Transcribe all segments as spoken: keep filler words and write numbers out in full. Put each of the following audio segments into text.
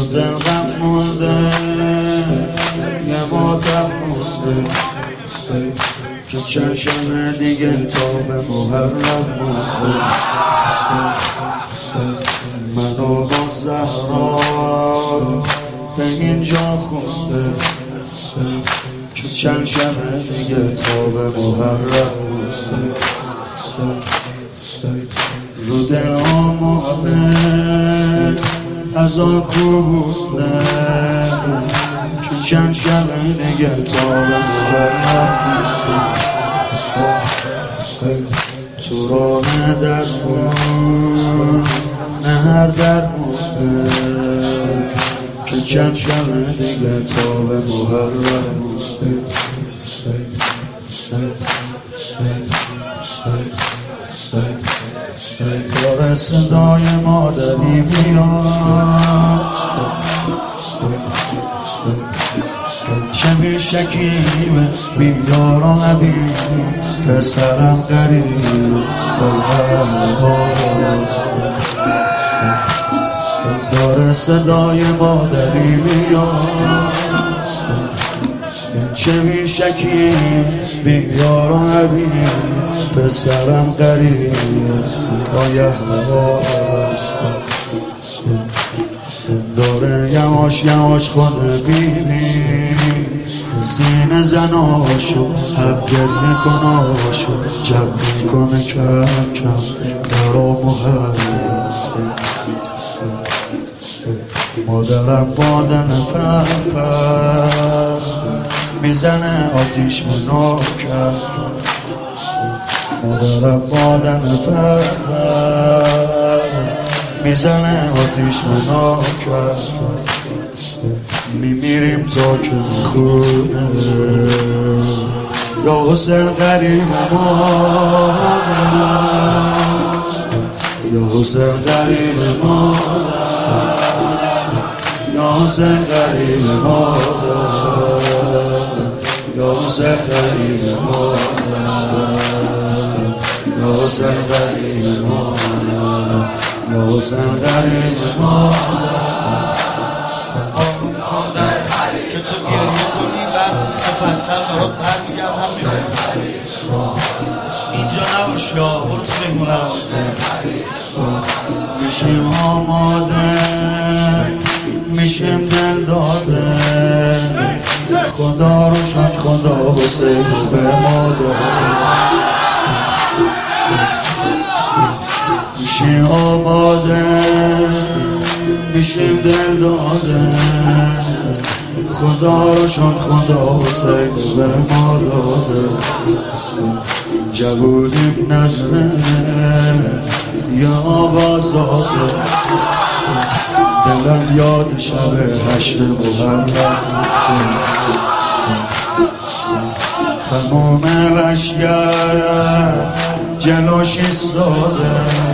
از دل غم مونده یه ماتم مونده که چند شمه دیگه تا به محرم مونده منو با زهرا به اینجا خونده که چند شمه دیگه تا به محرم مونده رو دل آماده از آکو بوده که چند شبه دیگه تا به محرم تو راه در کن نه هر در بوده که چند شبه دیگه تا به محرم داره صدای مادری میاد چه بی شکیبه بیدار و نبید پسرم غریب داره صدای مادری میاد چه بی شکیب بیدار و نبید پسرم غریب آیه هوا داره یواش یواش خود بیبی سینه زناشو حب گریه کناشو جب میکنه کم کم درا محرم مادرم بادن پرپر میزنه آتیش مناکر مادرم بادن پرپر میزنه آتیش مناکر میمیریم تا که خونه یا حسین غریب مادر یا حسین غریب مادر یا حسین غریب مادر یا حسین غریب مادر یا حسین غریب مادر یا حسین غریب مادر که تو گریه کنی بعد مفصل برات هر میگردم میخوام اینجا نباش یا برو تو بهمونه رو میشیم آماده میشیم دل داده خدا رو شد خدا حسین به ما داده میشیم آماده میشیم دل داده خدا رو شد خدا حسین به ما داده جوونیم نظره یا آواز داده دلم یاد شب هشت محرم تمام لشگر جلوش ایستاده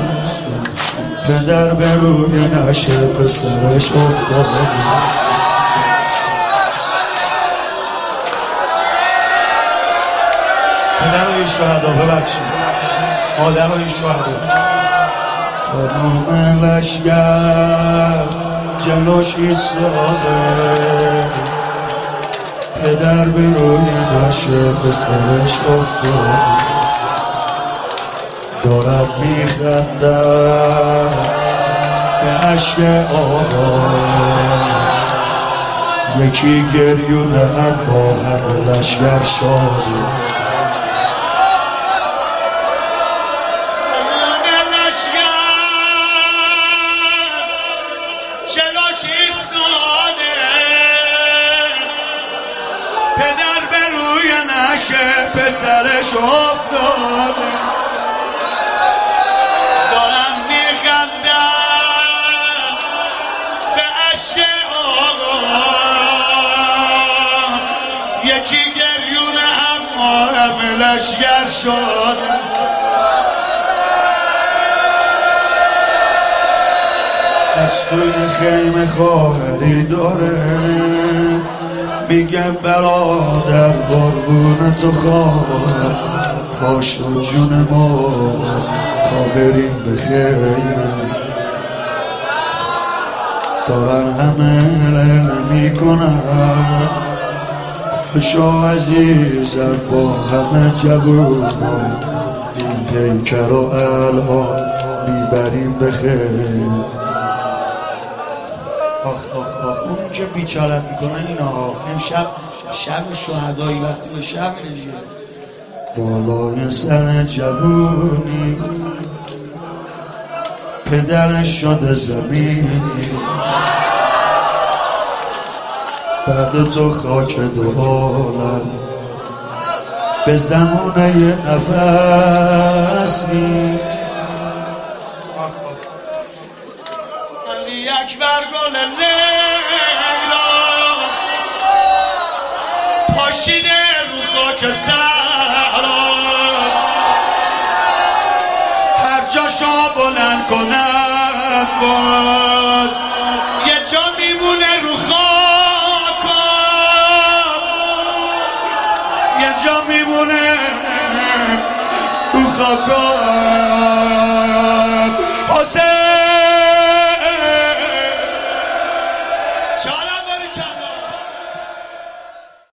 پدر به روی نشه پسرش افتاده پدر و این شهدا ببخشید مادر و این شهدا تمام لشگر جلوش ایستاده پدر به روی نشه پسرش افتاده دارد میخندد به عشق آقا یکی گریونه اما هم لشگر شاده پدر به روی نشه پسرش افتاده دارم میخندم به عشق آقا یکی گریونه اما هم لشگر شده از توی خیمه خواهری داره میگه برادر قربون تو خواهر پاشو جون ما تا بریم به خیمه دارن همه نمی کنن شو عزیزم با همه جوونا این پیکر و الان میبریم به خیر. آخ آخ آخ اون که بیچارت میکنه اینا امشب شب شهدایی وقتی به شب میره بالای سر جوونی پدرش شده زمینی بعد تو خاک دو عالم به زمانه یه نفسی علی اکبر گل لیلا پاشیده رو خاک صحرا هر جاشو بلند کنم باز یه جا میمونه رو خاکم یه جا میمونه رو خاکم حسین